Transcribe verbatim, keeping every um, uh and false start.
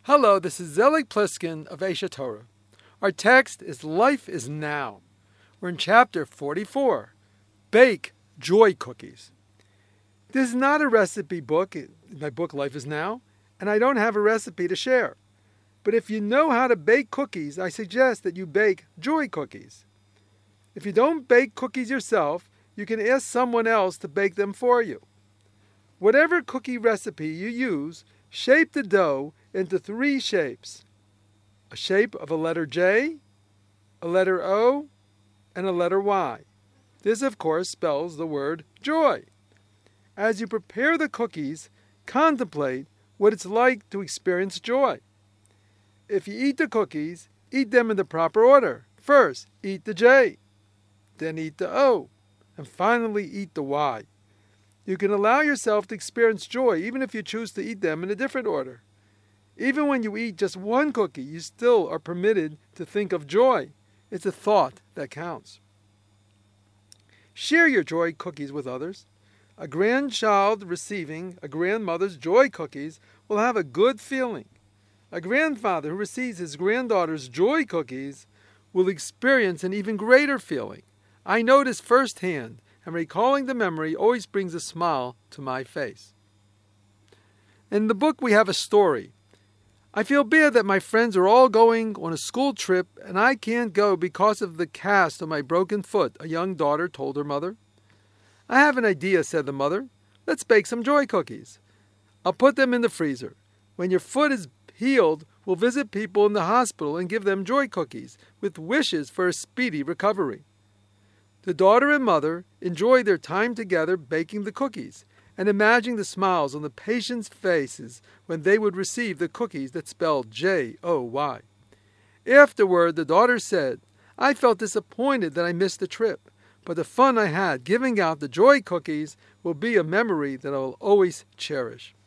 Hello, this is Zelig Pliskin of Aish Torah. Our text is Life is Now. We're in chapter forty-four, Bake Joy Cookies. This is not a recipe book, my book Life is Now, and I don't have a recipe to share. But if you know how to bake cookies, I suggest that you bake joy cookies. If you don't bake cookies yourself, you can ask someone else to bake them for you. Whatever cookie recipe you use, shape the dough into three shapes. A shape of a letter J, a letter O, and a letter Y. This, of course, spells the word joy. As you prepare the cookies, contemplate what it's like to experience joy. If you eat the cookies, eat them in the proper order. First, eat the J, then eat the O, and finally eat the Y. You can allow yourself to experience joy even if you choose to eat them in a different order. Even when you eat just one cookie, you still are permitted to think of joy. It's a thought that counts. Share your joy cookies with others. A grandchild receiving a grandmother's joy cookies will have a good feeling. A grandfather who receives his granddaughter's joy cookies will experience an even greater feeling. I know this firsthand, and recalling the memory always brings a smile to my face. In the book we have a story. I feel bad that my friends are all going on a school trip and I can't go because of the cast on my broken foot, a young daughter told her mother. I have an idea, said the mother. Let's bake some joy cookies. I'll put them in the freezer. When your foot is healed, we'll visit people in the hospital and give them joy cookies with wishes for a speedy recovery. The daughter and mother enjoyed their time together baking the cookies and imagining the smiles on the patients' faces when they would receive the cookies that spelled J O Y. Afterward, the daughter said, I felt disappointed that I missed the trip, but the fun I had giving out the joy cookies will be a memory that I will always cherish.